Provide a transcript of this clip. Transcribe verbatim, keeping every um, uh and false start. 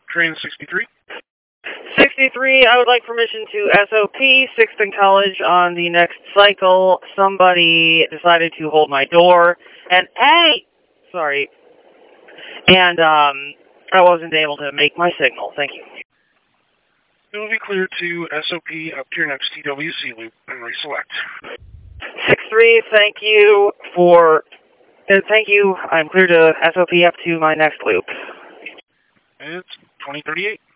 Train sixty-three. sixty-three, I would like permission to S O P, sixth and College on the next cycle. Somebody decided to hold my door, and hey, sorry, and um, I wasn't able to make my signal. Thank you. It will be clear to S O P up to your next T W C loop and reselect. six three, thank you for, uh, thank you, I'm clear to S O P up to my next loop. It's twenty thirty-eight.